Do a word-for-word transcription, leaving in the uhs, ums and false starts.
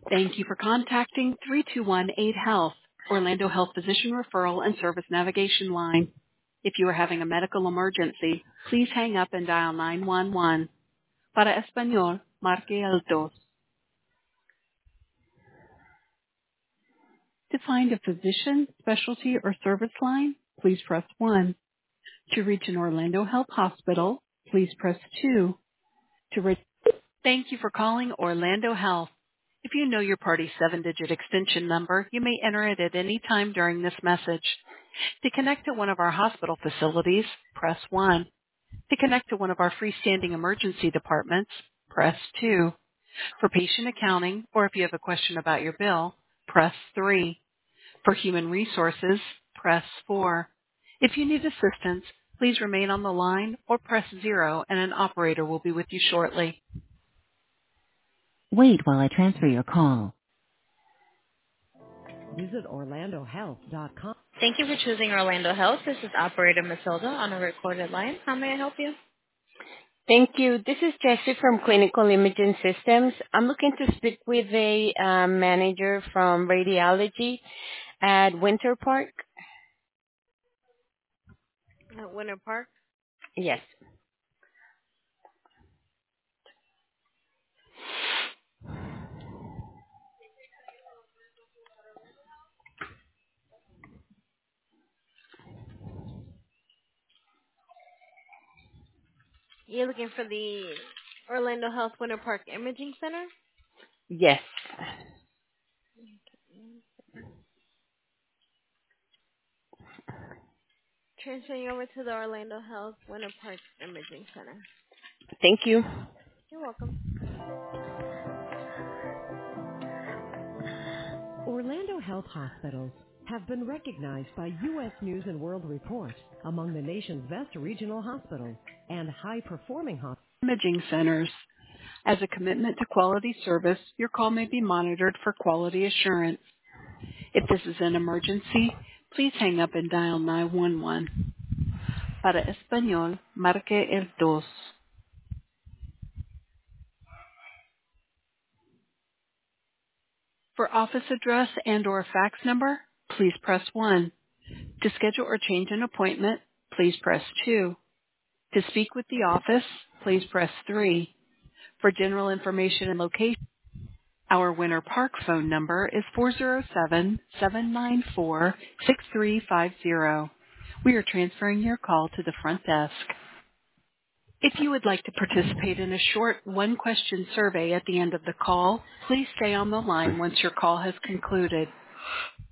Thank you for contacting three two one eight Health, Orlando Health Physician Referral and Service Navigation Line. If you are having a medical emergency, please hang up and dial nine one one. Para español, marque el dos. To find a physician, specialty, or service line, please press one. To reach an Orlando Health Hospital, please press two. To reach Thank you for calling Orlando Health. If you know your party's seven-digit extension number, you may enter it at any time during this message. To connect to one of our hospital facilities, press one. To connect to one of our freestanding emergency departments, press two. For patient accounting, or if you have a question about your bill, press three. For human resources, press four. If you need assistance, please remain on the line or press zero and an operator will be with you shortly. Wait while I transfer your call. Visit orlando health dot com. Thank you for choosing Orlando Health. This is Operator Matilda on a recorded line. How may I help you? Thank you. This is Jessie from Clinical Imaging Systems. I'm looking to speak with a uh, manager from radiology at Winter Park. At Winter Park. Yes. You're looking for the Orlando Health Winter Park Imaging Center? Yes. Transferring over to the Orlando Health Winter Park Imaging Center. Thank you. You're welcome. Orlando Health Hospitals have been recognized by U S News and World Report among the nation's best regional hospitals and high-performing hospitals. Imaging centers. As a commitment to quality service, your call may be monitored for quality assurance. If this is an emergency, please hang up and dial nine one one. Para español, marque el dos. For office address and or fax number, please press one. To schedule or change an appointment, please press two. To speak with the office, please press three. For general information and location, our Winter Park phone number is four zero seven, seven nine four, six three five zero. We are transferring your call to the front desk. If you would like to participate in a short one-question survey at the end of the call, please stay on the line once your call has concluded.